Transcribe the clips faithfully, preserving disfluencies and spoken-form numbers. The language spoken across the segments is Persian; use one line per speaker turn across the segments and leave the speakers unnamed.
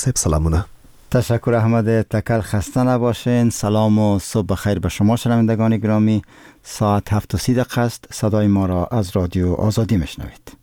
صاحب سلامونه.
تشکر احمد تکل، خسته نباشین. سلام و صبح بخیر به شما شنوندگان گرامی. ساعت هفت و سی دقیقه است. صدای ما را از رادیو آزادی میشنوید.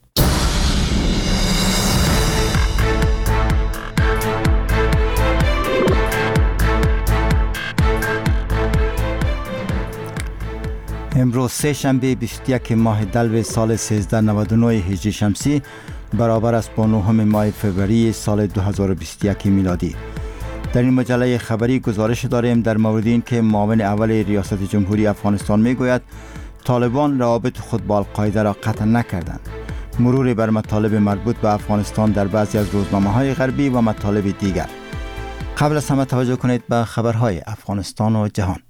امروز سه شنبه بیست و یک ماه دلو سال سیزده نود و نه هجری شمسی برابر است با نهم ماه فوریه سال دو هزار و بیست و یک میلادی. در این مجله خبری گزارش داریم در مورد این که معاون اول ریاست جمهوری افغانستان میگوید طالبان روابط خود با القاعده را قطع نکردند. مرور بر مطالب مربوط به افغانستان در بعضی از روزنامه‌های غربی و مطالب دیگر. قبل از همه توجه کنید به خبرهای افغانستان و جهان.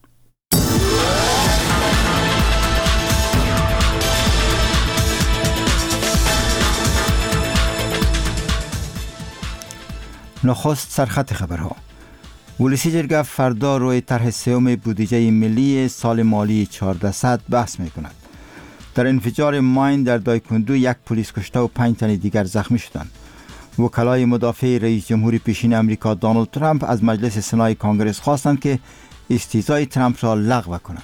نخست سرخط خبرها. ولسی جرگه فردا روی طرح سوم بودجه ملی سال مالی چهاردهصد بحث می کند. در انفجار ماین در دایکندو یک پلیس کشته و پنج تن دیگر زخمی شدند. وکلای مدافع رئیس جمهور پیشین امریکا دونالد ترامپ از مجلس سنای کانگرس خواستند که استیضای ترامپ را لغو کنند.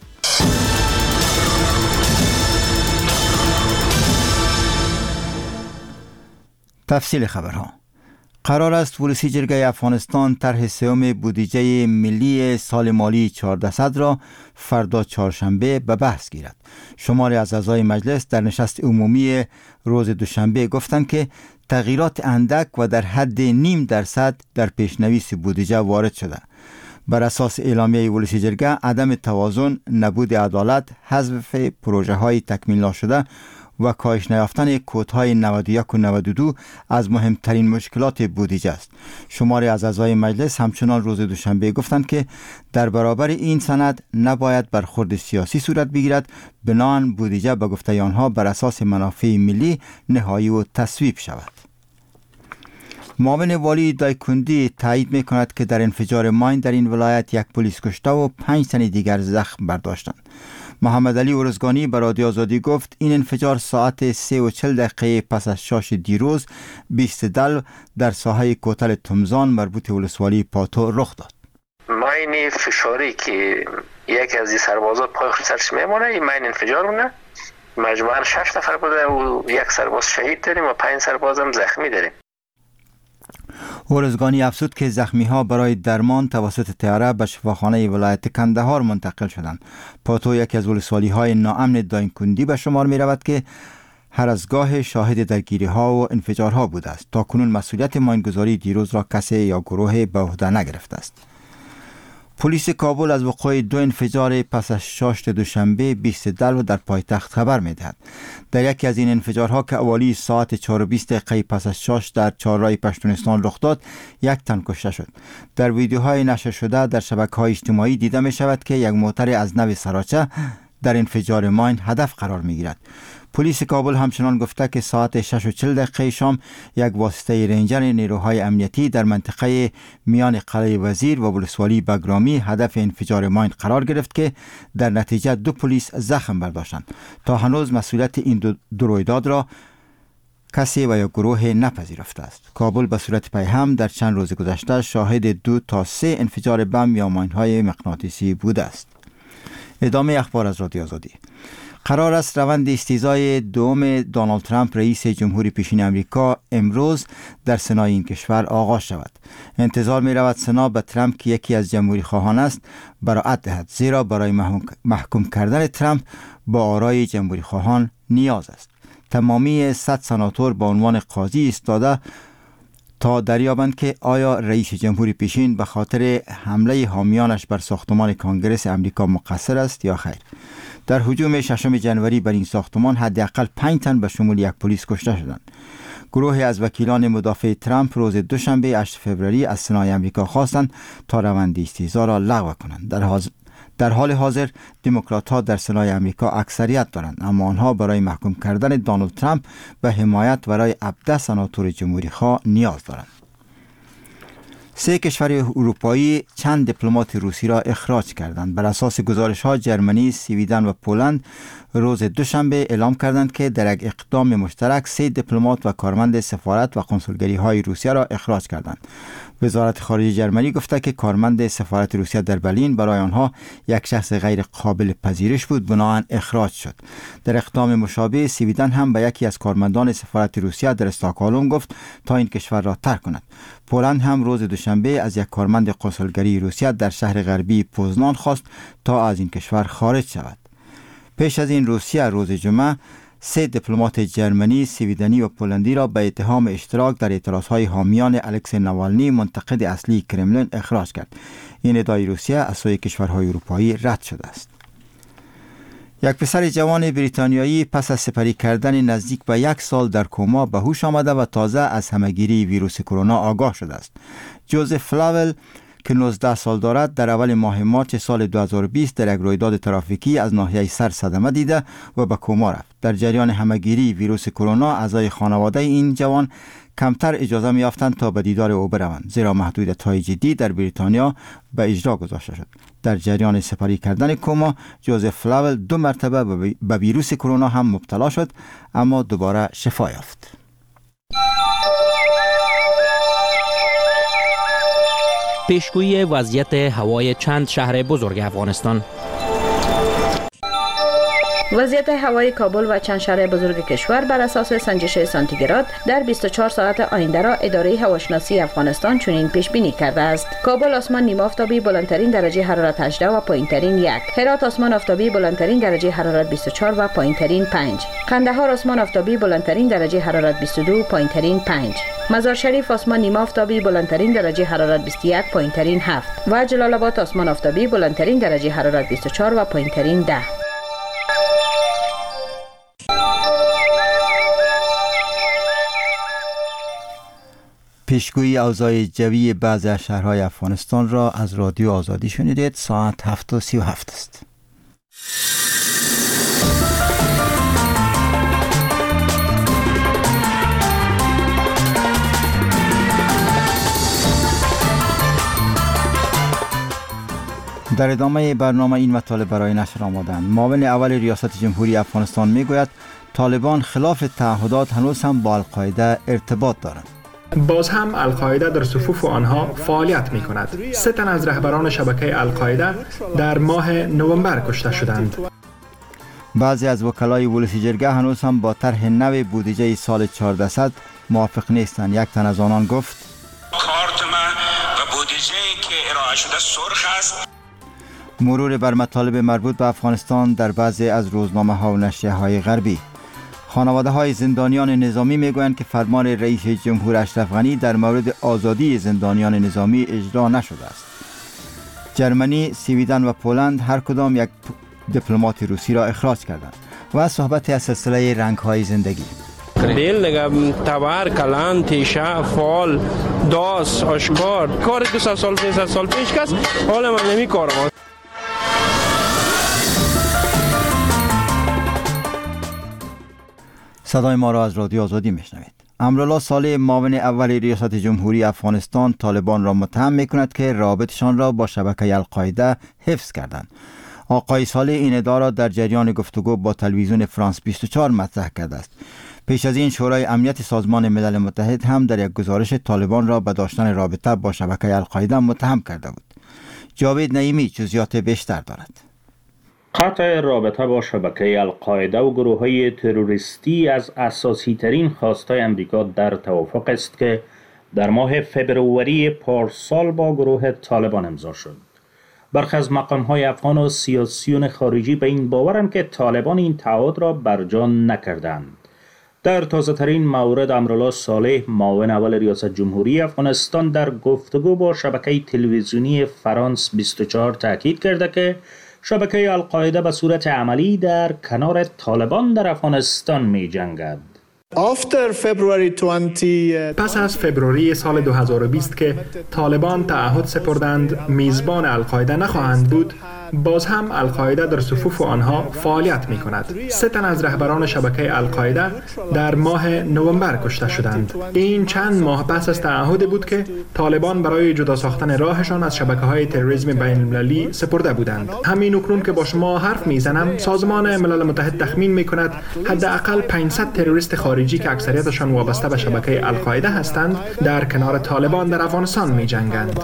تفصیل خبرها. قرار است ولسی جرگه افغانستان طرح سوم بودجه ملی سال مالی چهاردهصد را فردا چهارشنبه به بحث گیرد. شماری از اعضای مجلس در نشست عمومی روز دوشنبه گفتند که تغییرات اندک و در حد نیم درصد در پیشنویس بودجه وارد شده. بر اساس اعلامیه ولسی جرگه عدم توازن، نبود عدالت، حذف پروژه های تکمیل نشده و کاهش نیافتن کودهای نود و یک و نود و دو از مهمترین مشکلات بودجه است. شماری از اعضای مجلس همچنان روز دوشنبه گفتند که در برابر این سند نباید برخورد سیاسی صورت بگیرد، بنابراین بودجه به گفته آنها بر اساس منافع ملی نهایی و تصویب شود. معاون والی دایکندی تایید می کند که در انفجار ماین در این ولایت یک پلیس کشته و پنج تن دیگر زخم برداشتند. محمد علی ارزگانی به رادیو آزادی گفت این انفجار ساعت سه و چل دقیقه پس از شاش دیروز بیست دلو در ساحه کوتل تمزان مربوط ولسوالی پاتو رخ داد.
ماین فشاری که یکی از این سربازا پای خود سرش میمونه، این ماین انفجار مونه. مجموعاً شش نفر بوده و یک سرباز شهید داریم و پنج سرباز هم زخمی داریم.
ارزگانی افزود که زخمی ها برای درمان توسط طیاره به شفاخانه ولایت کندهار منتقل شدند. پاتو یکی از ولسوالی های ناامن دایکندی به شمار می رود که هر از گاه شاهد درگیری ها و انفجارها بوده است. تا کنون مسئولیت ماینگذاری دیروز را کسی یا گروه به عهده نگرفته است. پلیس کابل از وقوع دو انفجار پس از شاش دوشنبه بیست دلو در پایتخت خبر می‌دهد. در یکی از این انفجارها که اوالی ساعت چهار و بیست دقیقه پس از شاش در چهارراه پشتونستان رخ داد، یک تن کشته شد. در ویدیوهای نشر شده در شبکه‌های اجتماعی دیده می‌شود که یک موتر از نوع سراچه در انفجار ماین هدف قرار می‌گیرد. پلیس کابل همچنان گفته که ساعت شش و چل دقیقه شام یک واسطه رنجر نیروهای امنیتی در منطقه میان قلعه وزیر و ولسوالی بگرامی هدف انفجار ماین قرار گرفت که در نتیجه دو پلیس زخم برداشتند. تا هنوز مسئولیت این دو, دو رویداد را کسی و یا گروه نپذیرفته است. کابل به صورت پیهم در چند روز گذشته شاهد دو تا سه انفجار بم یا ماین‌های مغناطیسی بوده است. ادامه اخبار از رادیو آزادی. قرار است روند استیضای دوم دونالد ترامپ رئیس جمهور پیشین امریکا امروز در سنای این کشور آغاز شود. انتظار می رود سنا به ترامپ که یکی از جمهوری خواهان است براعت دهد، زیرا برای محکوم کردن ترامپ با آرای جمهوری خواهان نیاز است. تمامی صد سناتور با عنوان قاضی ایستاده تا دریابند که آیا رئیس جمهور پیشین به خاطر حمله حامیانش بر ساختمان کانگرس امریکا مقصر است یا خیر. در هجوم ششم جنوری بر این ساختمان حداقل پنج تن به شمول یک پلیس کشته شدند. گروهی از وکیلان مدافع ترامپ روز دوشنبه هشتم فوریه از سنای امریکا خواستند تا روند استیضا را لغو کنند. در حاضر در حال حاضر دموکرات‌ها در سنای امریکا اکثریت دارند، اما آنها برای محکوم کردن دونالد ترامپ به حمایت برای هفده سناتور جمهوری خواه نیاز دارند. سه کشور اروپایی چند دیپلمات روسی را اخراج کردند. بر اساس گزارش‌ها جرمنی، سوئیدن و پولند روز دوشنبه اعلام کردند که در یک اقدام مشترک سه دیپلمات و کارمند سفارت و کنسولگری‌های روسیه را اخراج کردند. وزارت خارجه جرمنی گفته که کارمند سفارت روسیه در برلین برای آنها یک شخص غیر قابل پذیرش بود، بنابراین اخراج شد. در اقدام مشابه سوئیدن هم به یکی از کارمندان سفارت روسیه در استکهلم گفت تا این کشور را ترک کند. پولند هم روز دوشنبه از یک کارمند کنسولگری روسیه در شهر غربی پوزنان خواست تا از این کشور خارج شود. پیش از این روسیه روز جمعه سه دیپلمات جرمنی، سوئیدنی و پولندی را به اتهام اشتراک در اعتراضهای حامیان الکسی نوالنی منتقد اصلی کرملین اخراج کرد. این ادعای روسیه از سوی کشورهای اروپایی رد شده است. یک پسر جوان بریتانیایی پس از سپری کردن نزدیک به یک سال در کما به هوش آمده و تازه از همهگیری ویروس کرونا آگاه شده است. جوزف فلاول که نوزده سال دارد در اول ماه مارچ سال دو هزار و بیست در یک رویداد ترافیکی از ناحیه سر صدمه دیده و به کما رفت. در جریان همهگیری ویروس کرونا اعضای خانواده این جوان کمتر اجازه می‌یافتند تا به دیدار او بروند، زیرا محدودیت‌های جدی در بریتانیا به اجرا گذاشته شد. در جریان سپری کردن کما جوزف فلاول دو مرتبه به ویروس کرونا هم مبتلا شد، اما دوباره شفا یافت.
پیشگویی وضعیت هوای چند شهر بزرگ افغانستان.
وضعیت هوای کابل و چند شهر بزرگ کشور بر اساس سنجش سانتیگراد در بیست و چهار ساعت آینده را اداره هواشناسی افغانستان چنین پیش بینی کرده است. کابل آسمان نیم آفتابی بلندترین درجه حرارت هجده و پایینترین یک. هرات آسمان آفتابی بلندترین درجه حرارت بیست و چهار و پایینترین پنج. قندهار آسمان آفتابی بلندترین درجه حرارت بیست و دو و پایینترین پنج. مزار شریف آسمان نیم آفتابی بلندترین درجه حرارت بیست و یک پایینترین هفت و جلال آباد آسمان آفتابی بلندترین درجه حرارت بیست و چهار و پایینترین ده.
پیشگویی اوضاع جوی بعضی از شهرهای افغانستان را از رادیو آزادی شنیدید. ساعت هفت و سی و هفت است. در ادامه برنامه این مطالب برای نشر آمدند. معاون اول ریاست جمهوری افغانستان میگوید طالبان خلاف تعهدات هنوز هم با القاعده ارتباط دارند.
باز هم القاعده در صفوف آنها فعالیت می کند. سه تن از رهبران شبکه القاعده در ماه نوامبر کشته شدند.
بعضی از وکلای ولسی جرگه هنوز هم با طرح نو بودجه سال چهاردهصد موافق نیستند. یک تن از آنان گفت
کارت ما و بودجه‌ای که ارائه شده سرخ است.
مرور بر مطالب مربوط به افغانستان در بعضی از روزنامه ها و نشریه های غربی. خانواده های زندانیان نظامی میگویند که فرمان رئیس جمهور اشرف غنی در مورد آزادی زندانیان نظامی اجرا نشده است. جرمنی، سوئیدن و پولند هر کدام یک دیپلمات روسی را اخراج کردند و صحبت از سلسله رنگ های زندگی.
بیل دیگه تبر، کلان، تیشه، فال، داس، آشکار کار دو سال سه سال پیش کس حالا من نمی کارم.
صدای ما را از رادیو آزادی میشنوید. امرالله صالح معاون اول ریاست جمهوری افغانستان طالبان را متهم میکند که رابطشان را با شبکه القاعده حفظ کردند. آقای صالح این ادعا را در جریان گفتگو با تلویزیون فرانس بیست و چهار مطرح کرده است. پیش از این شورای امنیت سازمان ملل متحد هم در یک گزارش طالبان را به داشتن رابطه با شبکه القاعده متهم کرده بود. جاوید نعیمی جزئیات بیشتر دارد.
قطع رابطه با شبکه القاعده و گروه‌های تروریستی از اساسی ترین خواستهای امریکا در توافق است که در ماه فبروری پارسال با گروه طالبان امضا شد. برخی از مقام‌های افغان و سیاسیون خارجی به این باورند که طالبان این تعهد را برجا نکردند. در تازه ترین مورد امرالله صالح معاون اول ریاست جمهوری افغانستان در گفتگو با شبکه تلویزیونی فرانس بیست و چهار تاکید کرده که شبکه القاعده به صورت عملی در کنار طالبان در افغانستان می جنگد.
پس از فبروری سال دو هزار و بیست که طالبان تعهد سپردند میزبان القاعده نخواهند بود، باز هم القاعده در صفوف آنها فعالیت می کند. سه تن از رهبران شبکه القاعده در ماه نوامبر کشته شدند. این چند ماه پس از تعهدی بود که طالبان برای جدا ساختن راهشان از شبکه‌های تروریسم بین المللی سپرده بودند. همین اکنون که با شما حرف میزنم، سازمان ملل متحد تخمین میکند حداقل پانصد تروریست خارجی که اکثریتشان وابسته به شبکه القاعده هستند در کنار طالبان در افغانستان می‌جنگند.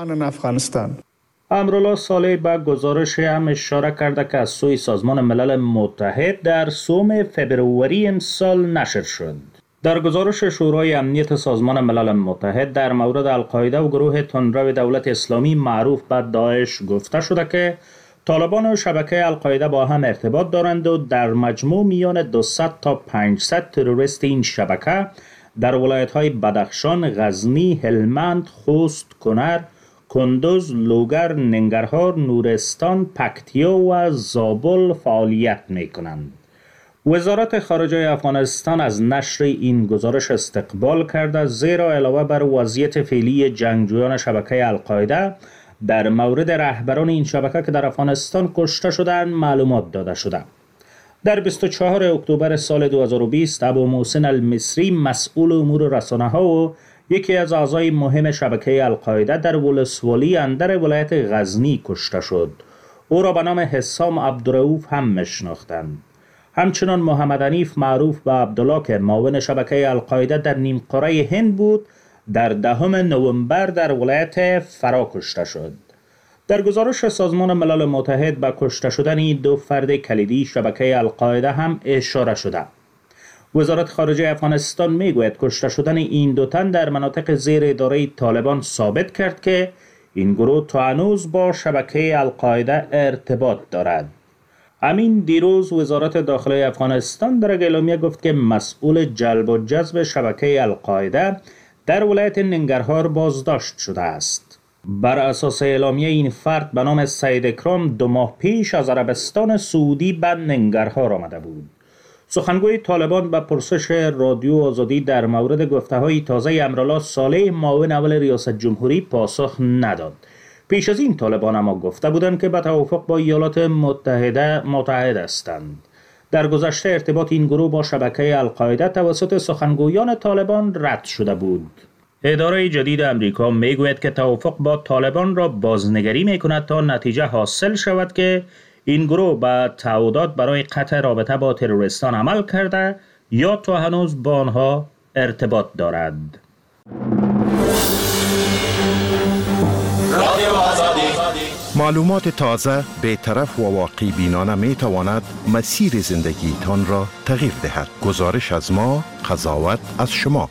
امرالله صالح به گزارش هم اشاره کرده که از سوی سازمان ملل متحد در سوم فبروری امسال نشر شد. در گزارش شورای امنیت سازمان ملل متحد در مورد القاعده و گروه تندرو دولت اسلامی معروف به داعش گفته شده که طالبان و شبکه القاعده با هم ارتباط دارند و در مجموع میان دویست تا پانصد تروریست این شبکه در ولایت‌های بدخشان، غزنی، هلمند، خوست، کنر، کندوز، لوگر، ننگرهار، نورستان، پکتیا و زابل فعالیت می‌کنند. وزارت خارجه افغانستان از نشر این گزارش استقبال کرده، زیرا علاوه بر وضعیت فعلی جنگجویان شبکه القاعده در مورد رهبران این شبکه که در افغانستان کشته شدند معلومات داده شده. در بیست و چهارم اکتبر سال دو هزار و بیست ابو محسن المصری مسئول امور رسانه‌ها و یکی از اعضای مهم شبکه القاعده در ولسوالی اندر ولایت غزنی کشته شد. او را به نام حسام عبدالرؤوف هم میشناختند. همچنان محمد حنیف معروف به عبدالله که معاون شبکه القاعده در نیم قاره هند بود در دهم نوامبر در ولایت فرا کشته شد. در گزارش سازمان ملل متحد به کشته شدن این دو فرد کلیدی شبکه القاعده هم اشاره شده. وزارت خارجه افغانستان میگوید کشته شدن این دو تن در مناطق زیر اداره طالبان ثابت کرد که این گروه تا هنوز با شبکه القاعده ارتباط دارد. همین دیروز وزارت داخلی افغانستان در اعلامیه گفت که مسئول جلب و جذب شبکه القاعده در ولایت ننگرهار بازداشت شده است. بر اساس اعلامیه این فرد به نام سید اکرام دو ماه پیش از عربستان سعودی به ننگرهار آمده بود. سخنگوی طالبان به پرسش رادیو آزادی در مورد گفته‌های تازه امرالله صالح معاون اول ریاست جمهوری پاسخ نداد. پیش از این طالبان اما گفته بودند که به توافق با ایالات متحده متحد هستند. در گذشته ارتباط این گروه با شبکه القاعده توسط سخنگویان طالبان رد شده بود. اداره جدید امریکا میگوید که توافق با طالبان را بازنگری میکند تا نتیجه حاصل شود که این گروه به تعهدات برای قطع رابطه با تروریستان عمل کرده یا تا هنوز با آنها ارتباط دارد.
معلومات تازه، بی‌طرف و واقعی بینانه می تواند مسیر زندگی تان را تغییر دهد. گزارش از ما، قضاوت از شما.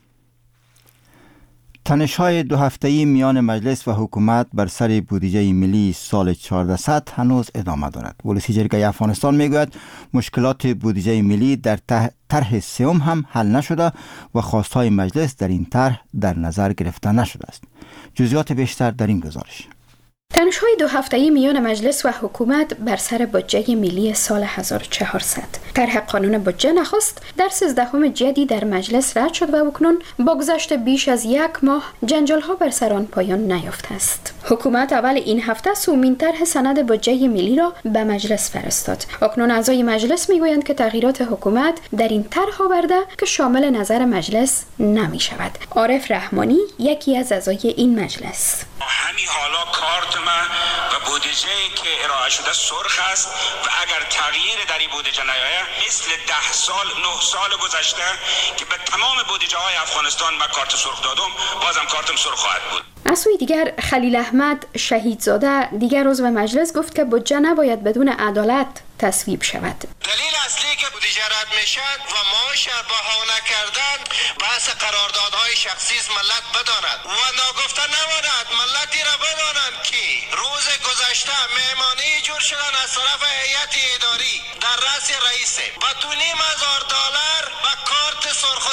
تنش‌های دو هفته‌ای میان مجلس و حکومت بر سر بودجه ملی سال چهاردهصد هنوز ادامه دارد. ولسی جرگه افغانستان میگوید مشکلات بودجه ملی در طرح سوم هم حل نشده و خواستهای مجلس در این طرح در نظر گرفته نشده است. جزئیات بیشتر در این گزارش.
تنش‌های دو هفته‌ای میان مجلس و حکومت بر سر بودجه ملی سال هزار و چهارصد. طرح قانون بودجه نخست در سیزدهم جدی در مجلس رد شد و اکنون با گذشت بیش از یک ماه جنجال‌ها بر سر آن پایان نیافته است. حکومت اول این هفته سومین طرح سند بودجه ملی را به مجلس فرستاد. اکنون اعضای مجلس میگویند که تغییرات حکومت در این طرح آورده که شامل نظر مجلس نمی شود. عارف رحمانی یکی از اعضای این مجلس.
همین حالا کارت من و بودجه‌ای که ارائه شده سرخ است و اگر تغییر در این بودجه نیاید مثل ده سال نه سال گذشته که به تمام بودجه های افغانستان من کارت سرخ دادم بازم کارتم سرخ خواهد بود.
از سوی دیگر خلیل احمد شهیدزاده دیگر عضو مجلس گفت که بودجه نباید بدون عدالت تصویب شود.
دلیل اصلی که بودجه رد میشد و معاش بهانه کردن بحث قراردادهای شخصی ملت بداند و ناگفته نماند. ملتی را بدانند که روز گذشته مهمانی جور شدن از طرف هیئت اداری در رأس رئیس با دو نیم هزار دلار با کارت سرخ و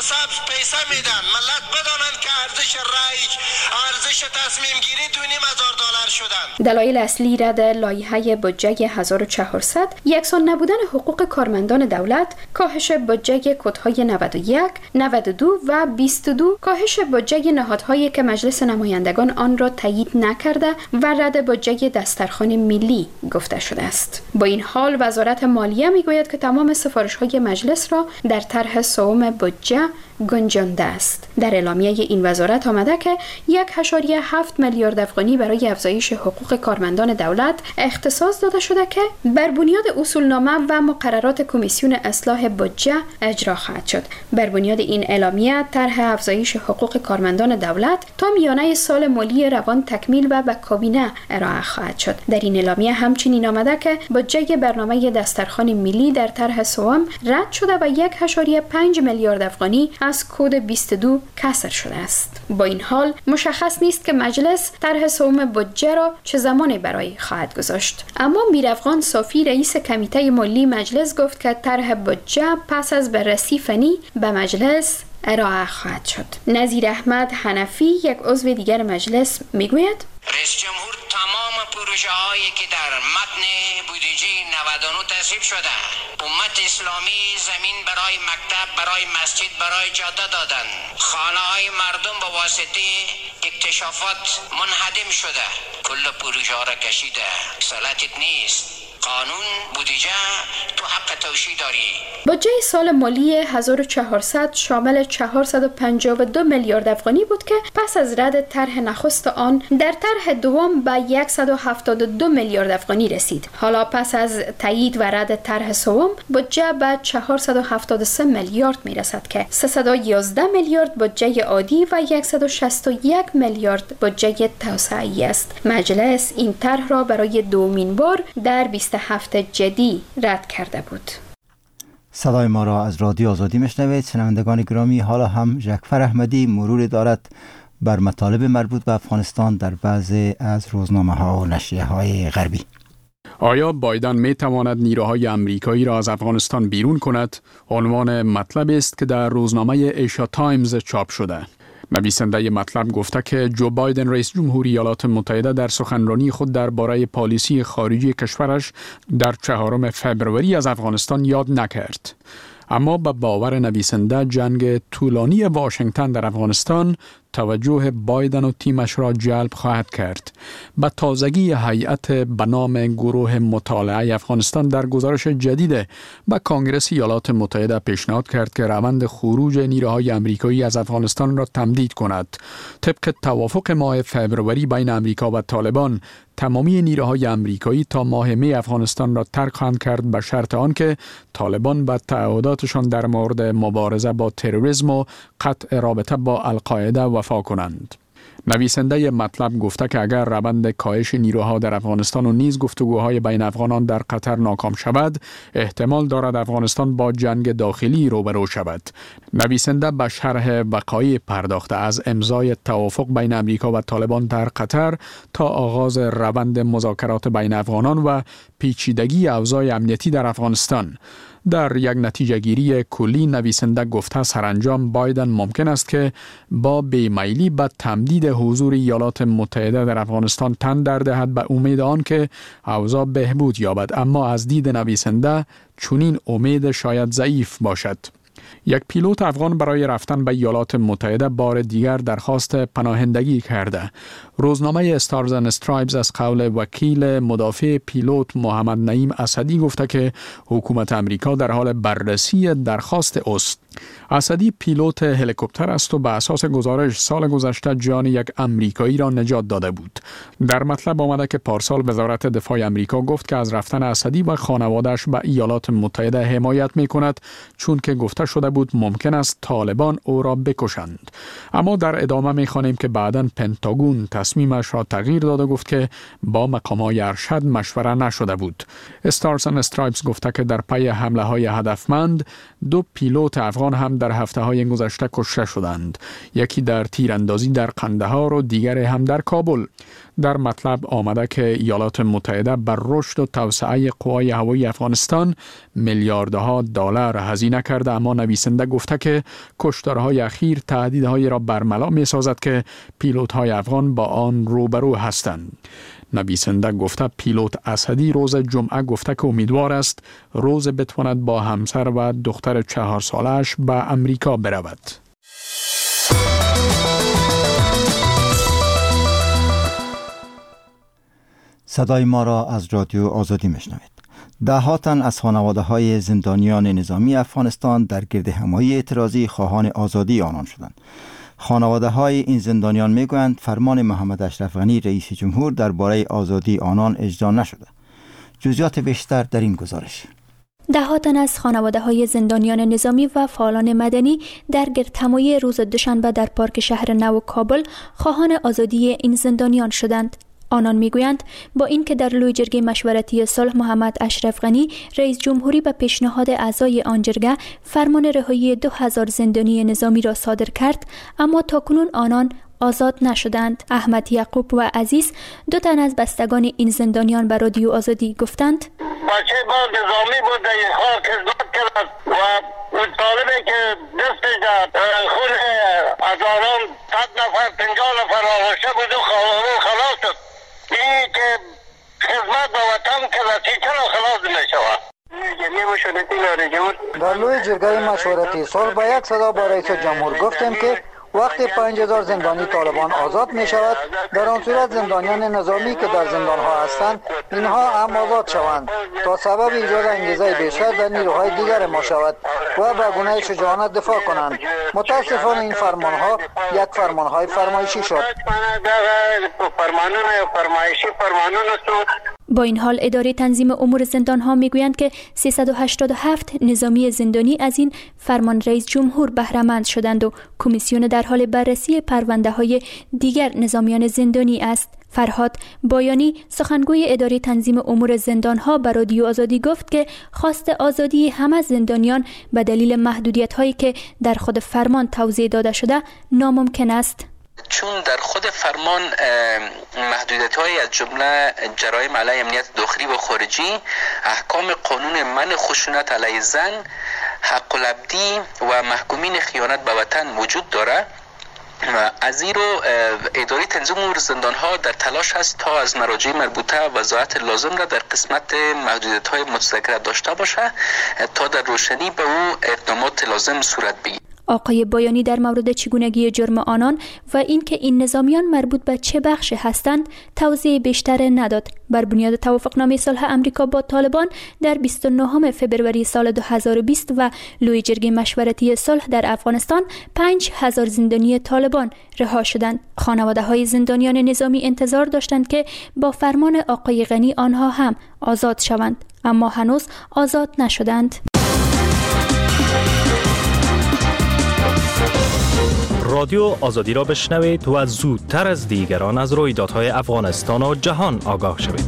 سبز پیسه میدن. ملت بدانند که ارزش رای، ارزش تصمیم گیری دو نیم هزار دلار شدن.
دلایل اصلی رد لایحه بودجه هزار و چهارصد یکسان نبودن حقوق کارمندان دولت، کاهش بودجه کدهای نود و یک، نود و دو و بیست و دو، کاهش بودجه نهادهایی که مجلس نمایندگان آن را تایید نکرده و رد بودجه دسترخوان ملی گفته شده است. با این حال وزارت مالیه میگوید که تمام سفارش‌های مجلس را در طرح سوم بودجه گنجانده است. در اعلامیه این وزارت آمده که یک و هفت میلیارد افغانی برای افزایش حقوق کارمندان دولت اختصاص داده شده که بر بنیاد اصولنامه و مقررات کمیسیون اصلاح بودجه اجرا خواهد شد. بر بنیاد این اعلامیه طرح افزایش حقوق کارمندان دولت تا میانه سال مالی روان تکمیل و به کابینه ارائه خواهد شد. در این اعلامیه همچنین آمده که بودجه برنامه دسترخوان ملی در طرح سوم رد شده و یک و پنج میلیارد افغانی از کد بیست و دو کسر شده است. با این حال مشخص نیست که مجلس طرح سوم بودجه را چه زمانی برای خواهد گذاشت. اما میرافغان صافی رئیس کمیته مالی مجلس گفت که طرح بودجه پس از بررسی فنی به مجلس ارائه خواهد شد. نظیر احمد حنفی یک عضو دیگر مجلس میگوید
رئیس جمهور تمام پروژه هایی که در متن بودجه نود و نه تصویب شده امت اسلامی زمین برای مکتب، برای مسجد، برای جاده دادن. خانه های مردم به واسطه اکتشافات منهدم شده. کل پروژه ها را کشیده. سالتت نیست. قانون بودجه تو حق توشی داری.
بودجه سال مالی هزار و چهارصد شامل چهارصد و پنجاه و دو میلیارد افغانی بود که پس از رد طرح نخست آن در طرح دوم به صد و هفتاد و دو میلیارد افغانی رسید. حالا پس از تایید و رد طرح سوم بودجه به چهارصد و هفتاد و سه میلیارد میرسد که سیصد و یازده میلیارد بودجه عادی و صد و شصت و یک میلیارد بودجه توسعه‌ای است. مجلس این طرح را برای دومین بار در بیست و هفت جدی رد کرده بود.
صدای ما را از رادیو آزادی میشنوید. شنوندگان گرامی، حالا هم ژکفر احمدی مرور دارد بر مطالب مربوط به افغانستان در بعضی از روزنامه ها و نشریه های غربی.
آیا بایدن می تواند نیروهای امریکایی را از افغانستان بیرون کند؟ عنوان مطلب است که در روزنامه ایشیا تایمز چاپ شده. نویسنده مطلب گفته که جو بایدن رئیس جمهوری ایالات متحده در سخنرانی خود درباره پالیسی خارجی کشورش در چهارم فوریه از افغانستان یاد نکرد. اما به باور نویسنده جنگ طولانی واشنگتن در افغانستان توجه بایدن و تیمش را جلب خواهد کرد. به تازگی هیئت به نام گروه مطالعه افغانستان در گزارش جدید به کانگرس ایالات متحده پیشنهاد کرد که روند خروج نیروهای امریکایی از افغانستان را تمدید کند. طبق توافق ماه فوریه بین امریکا و طالبان، تمامی نیروهای امریکایی تا ماه می افغانستان را ترک خواهند کرد به شرط آنکه طالبان به تعهداتشان در مورد مبارزه با تروریسم و قطع رابطه با القاعده وفا کنند. نویسنده مطلب گفته که اگر روند کاهش نیروها در افغانستان و نیز گفتگوهای بین افغانان در قطر ناکام شود، احتمال دارد افغانستان با جنگ داخلی روبرو شود. نویسنده به شرح وقایع پرداخته از امضای توافق بین امریکا و طالبان در قطر تا آغاز روند مذاکرات بین افغانان و پیچیدگی اوضاع امنیتی در افغانستان. در یک نتیجه گیری کلی نویسنده گفته سرانجام بایدن ممکن است که با بیمیلی به تمدید حضور ایالات متحده در افغانستان تن در دهد به امید آن که اوضاع بهبود یابد، اما از دید نویسنده چنین امید شاید ضعیف باشد. یک پیلوت افغان برای رفتن به ایالات متحده بار دیگر درخواست پناهندگی کرده. روزنامه استارز اند استرایپز از قول وکیل مدافع پیلوت محمد نعیم اسدی گفته که حکومت امریکا در حال بررسی درخواست است. اسدی پیلوت هلیکوپتر است و به اساس گزارش سال گذشته جان یک امریکایی را نجات داده بود. در مطلب آمده که پارسال وزارت دفاع امریکا گفت که از رفتن اسدی و خانواده‌اش به ایالات متحده حمایت می‌کند، چون که گفته شده بود ممکن است طالبان او را بکشند. اما در ادامه می‌خوانیم که بعداً پنتاگون تصمیمش را تغییر داد و گفت که با مقام‌های ارشد مشوره نشده بود. استارز اند استرایپز گفته که در پی حمله‌های هدفمند دو پیلوت افغان هم در هفته‌های گذشته کشته شدند. یکی در تیراندازی در قندهار و دیگر هم در کابل. در مطلب آمده که ایالات متحده بر رشد و توسعه قوای هوایی افغانستان میلیاردها دلار هزینه کرده، اما نویسنده گفته که کشتارهای اخیر تهدیدهایی را برملا می سازد که پیلوت‌های افغان با آن روبرو هستند. نویسنده گفته پیلوت اسدی روز جمعه گفته که امیدوار است روز بتواند با همسر و دختر چهار سالش به امریکا برود.
صدای ما را از رادیو آزادی میشنوید. ده تن از خانواده های زندانیان نظامی افغانستان در گرد همایی اعتراضی خواهان آزادی آنان شدند. خانواده های این زندانیان میگویند فرمان محمد اشرف غنی رئیس جمهور درباره آزادی آنان اجرا نشده. جزئیات بیشتر در این گزارش.
ده تن از خانواده های زندانیان نظامی و فعالان مدنی در گردهمایی روز دوشنبه در پارک شهر نو کابل خواهان آزادی این زندانیان شدند. آنان میگویند با اینکه در لوی جرگه مشورتی صلح محمد اشرف غنی رئیس جمهوری به پیشنهاد اعضای آن جرگه فرمان رهایی دو هزار زندانی نظامی را صادر کرد، اما تاکنون آنان آزاد نشدند. احمد یعقوب و عزیز دو تن از بستگان این زندانیان به رادیو آزادی گفتند
بچه با نظامی بود در این حال خدمت کرد و اون طالبه که دستش در خون از آنان صد نفر پنجاه نفر آغاشه بود و خلاص شد. این که خدمت به وطن کرد چرا خلاص می شود؟
در لوی جرگه مشورتی صلح با یک صدا با رئیس جمهور گفتیم که وقتی پنج هزار زندانی طالبان آزاد می شود، در آن صورت زندانیان نظامی که در زندان ها هستند اینها هم آزاد شوند تا سبب ایجاد انگیزه بیشتر در نیروهای دیگر ما شود و به گونه شجاعانه دفاع کنند. متاسفانه این فرمان ها یک فرمان های فرمایشی شد.
با این حال اداره تنظیم امور زندان ها میگویند که سیصد و هشتاد و هفت نظامی زندانی از این فرمان رئیس جمهور بهره مند شدند و کمیسیون در حال بررسی پرونده های دیگر نظامیان زندانی است. فرهاد بایانی سخنگوی اداره تنظیم امور زندان ها به رادیو آزادی گفت که خواست آزادی همه زندانیان به دلیل محدودیت هایی که در خود فرمان توضیح داده شده ناممکن است.
چون در خود فرمان محدودیت های از جمله جرایم علیه امنیت داخلی و خارجی، احکام قانون منع خشونت علیه زن، حق العبدی و محکومین خیانت به وطن وجود داره و از این رو اداره تنظیم امور زندان ها در تلاش است تا از مراجع مربوطه وضاحت لازم را در قسمت محدودیت های مذکره داشته باشه تا در روشنی به او اقدامات لازم صورت بگیرد.
آقای بایانی در مورد چگونگی جرم آنان و اینکه این نظامیان مربوط به چه بخش هستند توضیح بیشتر نداد. بر بنیاد توافقنامه صلح امریکا با طالبان در بیست و نهم فوریه سال دو هزار و بیست و لوی جرگه مشورتی صلح در افغانستان پنج هزار زندانی طالبان رها شدند. خانواده های زندانیان نظامی انتظار داشتند که با فرمان آقای غنی آنها هم آزاد شوند، اما هنوز آزاد نشدند.
رادیو آزادی را بشنوید و زودتر از دیگران از رویدادهای افغانستان و جهان آگاه شوید.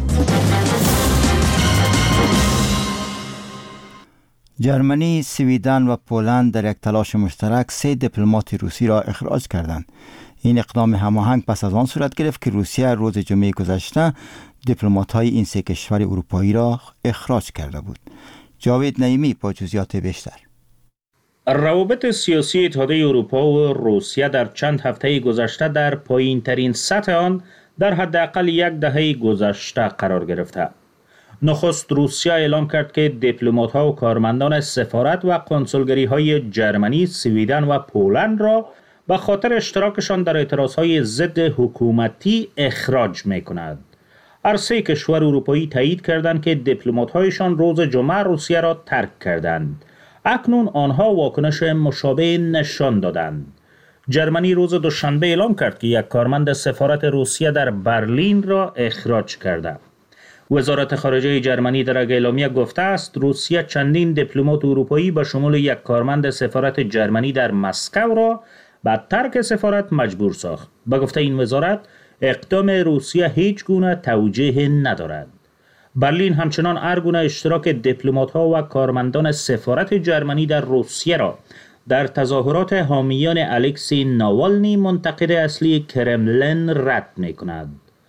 جرمنی، سویدن و پولند در یک تلاش مشترک سه دیپلمات روسی را اخراج کردند. این اقدام هماهنگ پس از آن صورت گرفت که روسیه روز جمعه گذشته دیپلمات‌های این سه کشور اروپایی را اخراج کرده بود. جاوید نعیمی با جزئیات بیشتر.
روابط سیاسی اتحادیه اروپا و روسیه در چند هفته گذشته در پایین ترین سطح آن در حداقل یک دهه گذشته قرار گرفته. نخست روسیه اعلام کرد که دیپلمات‌ها و کارمندان سفارت و قنسولگری‌های جرمنی، سویدن و پولند را به خاطر اشتراکشان در اعتراضهای ضد حکومتی اخراج می‌کند. هر سه کشور اروپایی تایید کردند که دیپلمات‌هایشان روز جمعه روسیه را ترک کردند. اکنون آنها واکنش مشابه نشان دادند. جرمنی روز دوشنبه اعلام کرد که یک کارمند سفارت روسیه در برلین را اخراج کرده. وزارت خارجه جرمنی در اعلامیه گفته است روسیه چندین دیپلمات اروپایی به شمول یک کارمند سفارت جرمنی در مسکو را به ترک سفارت مجبور ساخت. به گفته این وزارت اقدام روسیه هیچ گونه توجیه ندارد. برلین همچنان هر گونه اشتراک دیپلمات‌ها و کارمندان سفارت جرمنی در روسیه را در تظاهرات حامیان الکسی ناوالنی منتقد اصلی کرملین رد می‌کند.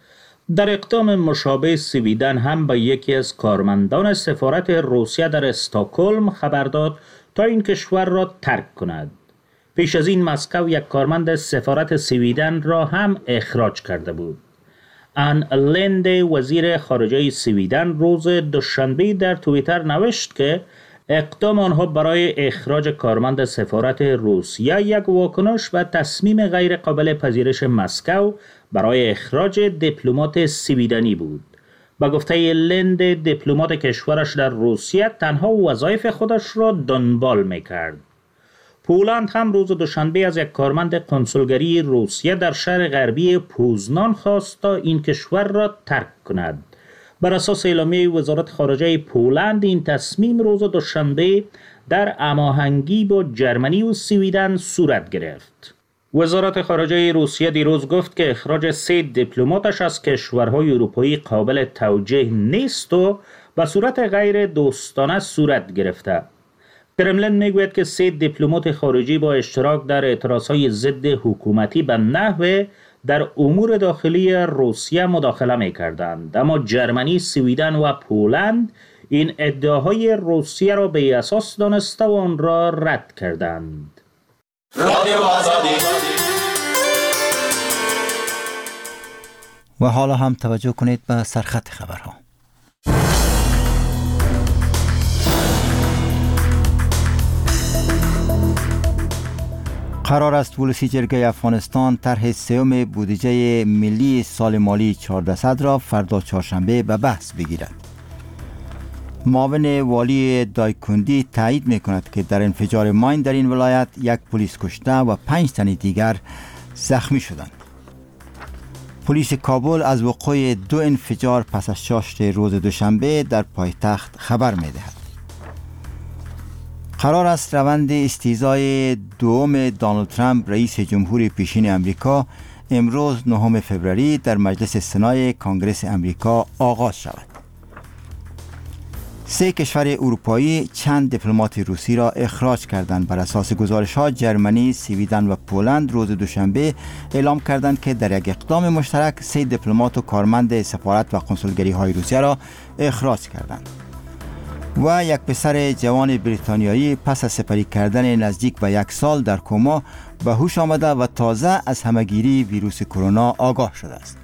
در اقدام مشابه سویدن هم به یکی از کارمندان سفارت روسیه در استکهلم خبر داد تا این کشور را ترک کند. پیش از این مسکو یک کارمند سفارت سویدن را هم اخراج کرده بود. آن لند وزیر خارجه سویدن روز دوشنبه در توییتر نوشت که اقدام آنها برای اخراج کارمند سفارت روسیه یک واکنش و تصمیم غیر قابل پذیرش مسکو برای اخراج دیپلمات سویدنی بود. با گفته لند، دیپلمات کشورش در روسیه تنها وظایف خودش را دنبال میکرد. پولند هم روز دوشنبه از یک کارمند کنسولگری روسیه در شهر غربی پوزنان خواست تا این کشور را ترک کند. بر اساس اعلامیه وزارت خارجه پولند این تصمیم روز دوشنبه در هماهنگی با جرمنی و سویدن صورت گرفت. وزارت خارجه روسیه دیروز گفت که اخراج سه دیپلماتش از کشورهای اروپایی قابل توجیه نیست و به صورت غیر دوستانه صورت گرفته. کرملین میگوید که سه دیپلمات خارجی با اشتراک در اعتراضهای ضد حکومتی به نحو در امور داخلی روسیه مداخله می‌کردند، اما جرمنی، سویدن و پولند این ادعاهای روسیه را به اساس دانسته و آن را رد کردند.
و حالا هم توجه کنید به سرخط خبرها. قرار است ولسی جرگه افغانستان طرح سوم بودجه ملی سال مالی چهاردهصد را فردا چهارشنبه به بحث بگیرد. معاون والی دایکندی تایید می کند که در انفجار ماین در این ولایت یک پلیس کشته و پنج تن دیگر زخمی شدند. پلیس کابل از وقوع دو انفجار پس از شاشت روز دوشنبه در پایتخت خبر می دهد. قرار است روند استیضای دوم دونالد ترامپ رئیس جمهور پیشین امریکا امروز نهم فوریه در مجلس سنای کنگره امریکا آغاز شود. سه کشور اروپایی چند دیپلمات روسی را اخراج کردند. بر اساس گزارش‌ها جرمنی، سویدن و پولند روز دوشنبه اعلام کردند که در یک اقدام مشترک سه دیپلمات و کارمند سفارت و کنسولگری‌های روسیه را اخراج کردند. و یک پسر جوان بریتانیایی پس از سپری کردن نزدیک به یک سال در کما به هوش آمده و تازه از همهگیری ویروس کرونا آگاه شده است.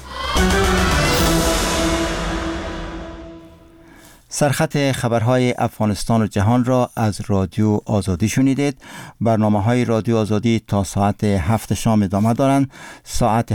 سرخط خبرهای افغانستان و جهان را از رادیو آزادی شنیدید. برنامه های رادیو آزادی تا ساعت هفت شام ادامه دارند. ساعت